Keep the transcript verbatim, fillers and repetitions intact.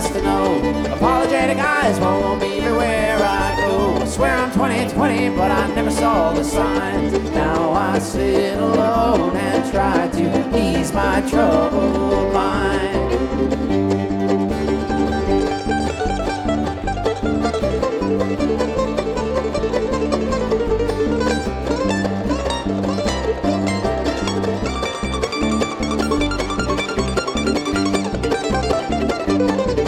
just to know apologetic eyes won't be everywhere I go. I swear I'm twenty twenty, but I never saw the signs. Now I sit alone and try to ease my troubled mind.